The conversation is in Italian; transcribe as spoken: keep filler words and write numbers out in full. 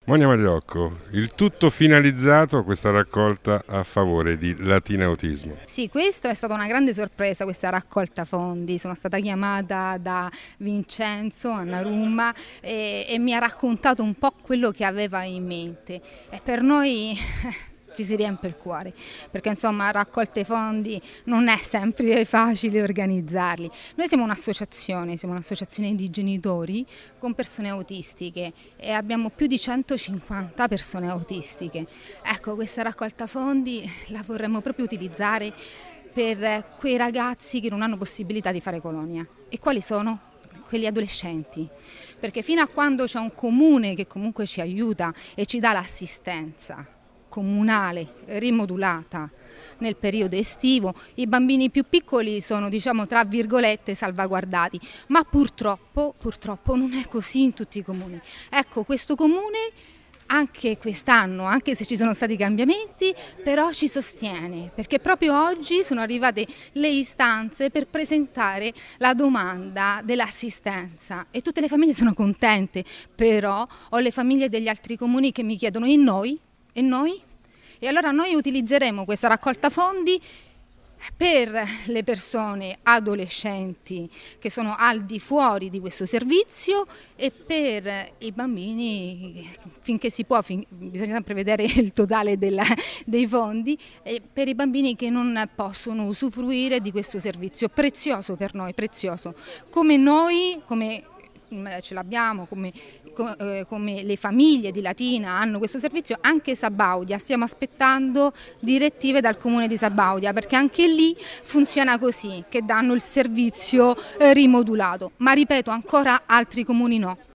Monia Magliocco, il tutto finalizzato a questa raccolta a favore di Latina Autismo. Sì, questa è stata una grande sorpresa, questa raccolta fondi. Sono stata chiamata da Vincenzo Annarumma e, e mi ha raccontato un po' quello che aveva in mente. E per noi ci si riempie il cuore, perché insomma raccolte fondi non è sempre facile organizzarli. Noi siamo un'associazione, siamo un'associazione di genitori con persone autistiche e abbiamo più di centocinquanta persone autistiche. Ecco, questa raccolta fondi la vorremmo proprio utilizzare per quei ragazzi che non hanno possibilità di fare colonia. E quali sono? Quelli adolescenti, perché fino a quando c'è un comune che comunque ci aiuta e ci dà l'assistenza comunale rimodulata nel periodo estivo, i bambini più piccoli sono, diciamo, tra virgolette salvaguardati, ma purtroppo, purtroppo non è così in tutti i comuni. Ecco, questo comune anche quest'anno, anche se ci sono stati cambiamenti, però ci sostiene, perché proprio oggi sono arrivate le istanze per presentare la domanda dell'assistenza e tutte le famiglie sono contente, però ho le famiglie degli altri comuni che mi chiedono: e noi? E noi? E allora noi utilizzeremo questa raccolta fondi per le persone adolescenti che sono al di fuori di questo servizio e per i bambini, finché si può, fin, bisogna sempre vedere il totale della, dei fondi, e per i bambini che non possono usufruire di questo servizio prezioso per noi, prezioso, come noi, come ce l'abbiamo, come, come le famiglie di Latina hanno questo servizio, anche Sabaudia. Stiamo aspettando direttive dal comune di Sabaudia, perché anche lì funziona così, che danno il servizio rimodulato, ma ripeto, ancora altri comuni no.